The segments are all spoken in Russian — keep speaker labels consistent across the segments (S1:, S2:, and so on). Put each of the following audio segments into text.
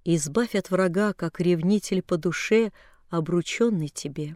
S1: избавь от врага, как ревнитель по душе, обрученный тебе.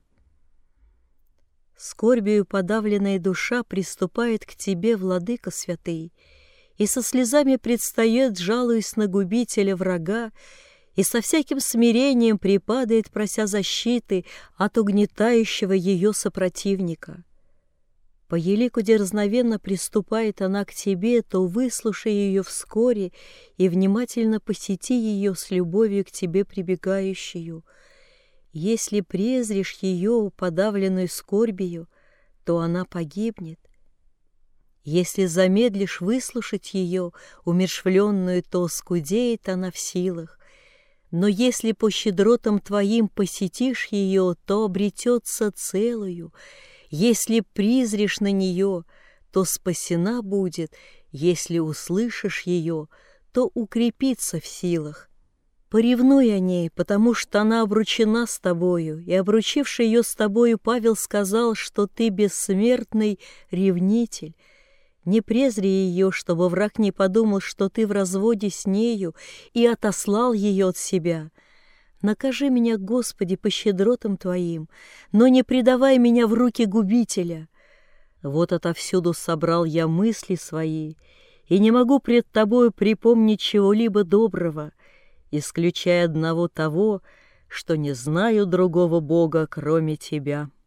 S1: Скорбию подавленная душа приступает к тебе, владыка святый, и со слезами предстает, жалуясь на губителя врага, и со всяким смирением припадает, прося защиты от угнетающего ее сопротивника. По елику дерзновенно приступает она к тебе, то выслушай ее вскоре и внимательно посети ее с любовью к тебе прибегающую. Если презришь ее, подавленную скорбию, то она погибнет. Если замедлишь выслушать ее, умершвленную, то скудеет она в силах. Но если по щедротам твоим посетишь ее, то обретется целую. Если призришь на нее, то спасена будет. Если услышишь ее, то укрепится в силах. Поревнуй о ней, потому что она обручена с тобою, и, обручивший ее с тобою, Павел сказал, что ты бессмертный ревнитель. Не презри ее, чтобы враг не подумал, что ты в разводе с нею и отослал ее от себя. Накажи меня, Господи, по щедротам Твоим, но не предавай меня в руки губителя. Вот отовсюду собрал я мысли свои, и не могу пред Тобою припомнить чего-либо доброго, исключая одного того, что не знаю другого Бога, кроме Тебя.